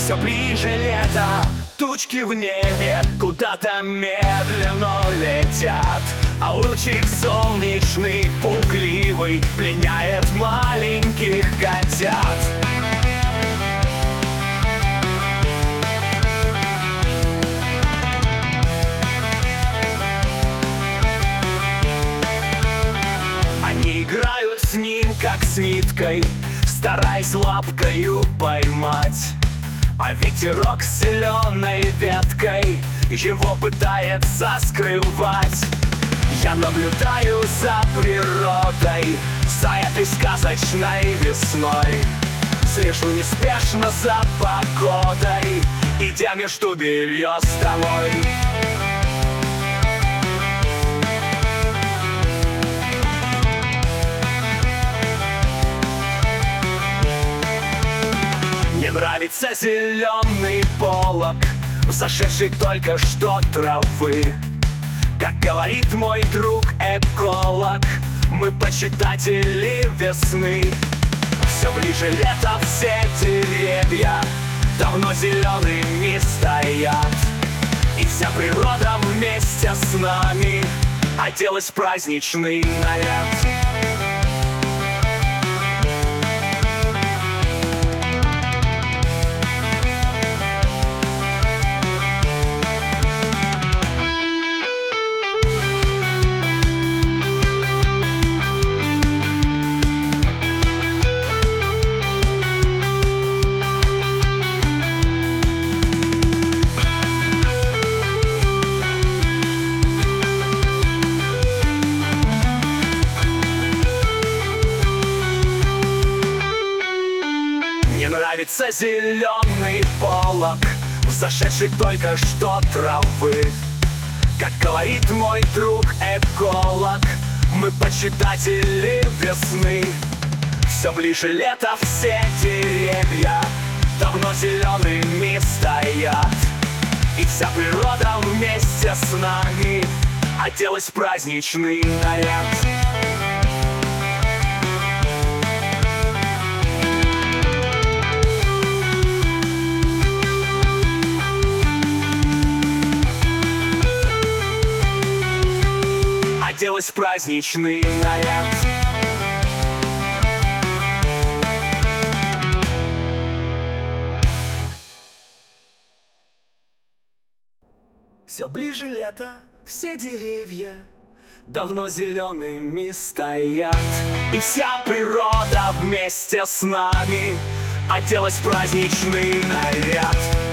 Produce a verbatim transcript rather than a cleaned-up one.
Все ближе лето, тучки в небе куда-то медленно летят, а лучик солнечный, пугливый, пленяет маленьких котят. Они играют с ним, как с ниткой, стараясь лапкою поймать. А ветерок с зеленой веткой его пытается скрывать. Я наблюдаю за природой, за этой сказочной весной. Слежу неспешно за погодой, идя между берез домой. Мне нравится зеленый полог, зашедший только что травы. Как говорит мой друг эколог, мы почитатели весны. Все ближе лето, все деревья давно зелеными стоят, и вся природа вместе с нами оделась в праздничный наряд. Мне нравится зеленый полог, зашедший только что травы. Как говорит мой друг эколог, мы почитатели весны. Все ближе лето, все деревья давно зелеными стоят, и вся природа вместе с нами оделась в праздничный наряд. Оделась в праздничный наряд. Все ближе лето, все деревья давно зелеными стоят, и вся природа вместе с нами оделась в праздничный наряд.